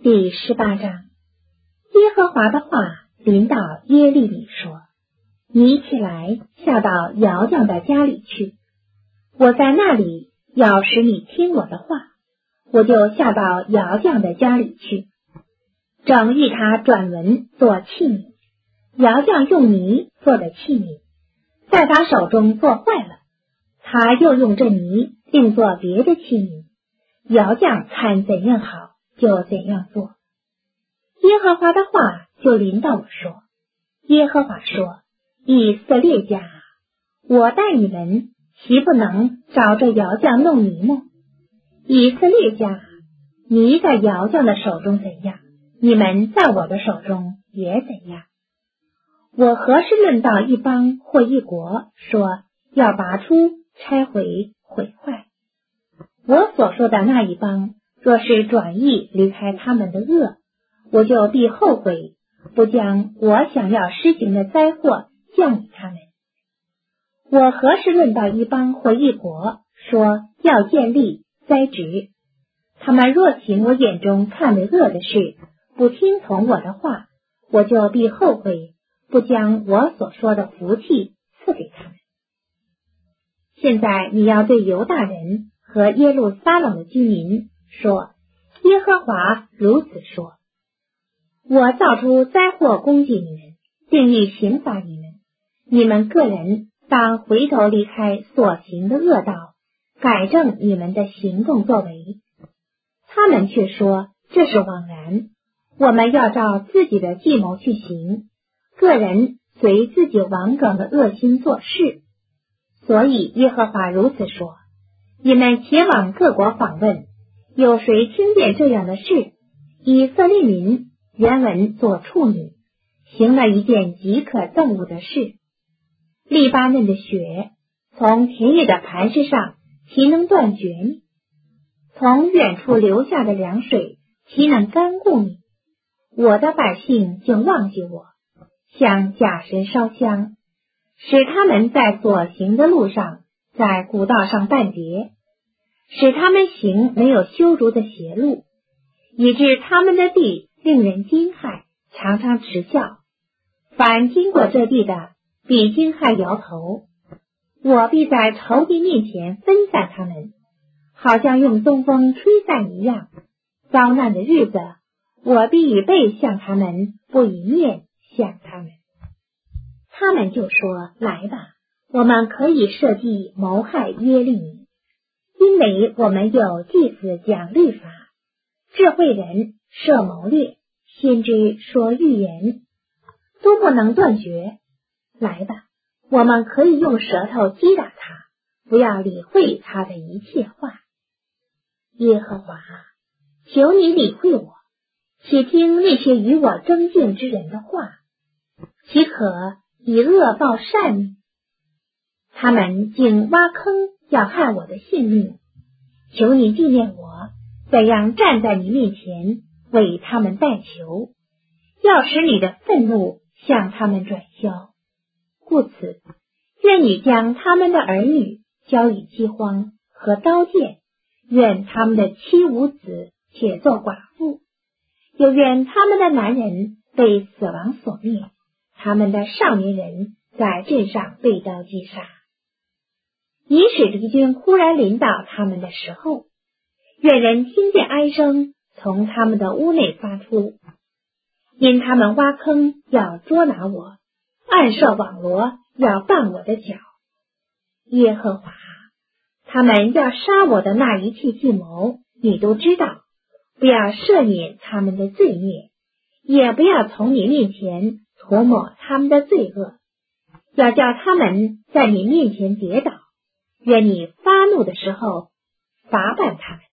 第18章，耶和华的话临到耶利米说：你起来，下到窑匠的家里去。我在那里要使你听我的话，我就下到窑匠的家里去，正欲他转轮做器皿。窑匠用泥做的器皿，在他手中做坏了，他又用这泥另做别的器皿。窑匠看怎样好，就怎样做。耶和华的话就临到我说：耶和华说，以色列家，我待你们，岂不能照着窑匠弄泥吗？以色列家，泥在窑匠的手中怎样，你们在我的手中也怎样。我何时论到一邦或一国，说要拔出、拆毁、毁坏？我所说的那一邦，若是转意离开他们的恶，我就必后悔，不将我想要施行的灾祸降于他们。我何时论到一邦或一国，说要建立、栽植？他们若行我眼中看为恶的事，不听从我的话，我就必后悔，不将我所说的福气赐给他们。现在你要对犹大人和耶路撒冷的居民说：耶和华如此说，我造出灾祸攻击你们，定义刑罚你们，你们个人当回头离开所行的恶道，改正你们的行动作为。他们却说这是枉然，我们要照自己的计谋去行，个人随自己顽梗的恶心做事。所以耶和华如此说：你们且往各国访问，有谁听见这样的事？以色列民原文做处女，行了一件极可憎恶的事。利巴嫩的雪从田野的磐石上岂能断绝你？从远处流下的凉水岂能干固你？我的百姓竟忘记我，向假神烧香，使他们在所行的路上，在古道上绊跌，使他们行没有修筑的邪路，以致他们的地令人惊骇，常常耻笑。凡经过这地的，必惊骇摇头。我必在仇敌面前分散他们，好像用东风吹散一样。遭难的日子，我必以背向他们，不以面向他们。他们就说：来吧，我们可以设计谋害耶利米，因为我们有祭司讲律法，智慧人设谋略，先知说预言，都不能断绝。来吧，我们可以用舌头击打他，不要理会他的一切话。耶和华，求你理会我，且听那些与我争竞之人的话，岂可以恶报善呢？他们竟挖坑要害我的性命，求你纪念我，怎样站在你面前为他们代求，要使你的愤怒向他们转消。故此，愿你将他们的儿女交与饥荒和刀剑，愿他们的妻无子且做寡妇，又愿他们的男人被死亡所灭，他们的少年人在镇上被刀击杀。以使敌军忽然临到他们的时候，愿人听见哀声从他们的屋内发出，因他们挖坑要捉拿我，暗设网罗要绊我的脚。耶和华，他们要杀我的那一切计谋，你都知道，不要赦免他们的罪孽，也不要从你面前涂抹他们的罪恶，要叫他们在你面前跌倒，愿你发怒的时候罚办他们。